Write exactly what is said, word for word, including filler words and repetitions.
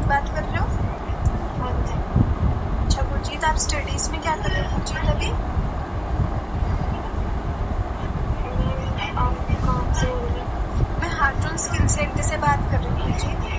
बात कर रहे हो? हाँ जी। अच्छा गुरजीत, आप स्टडीज में क्या कर रहे हो गुरजीत अभी? मैम आप कहाँ से बोल रहे हैं? मैं हार्टून स्किन सेंटर से बात कर रही हूँ गुरजीत।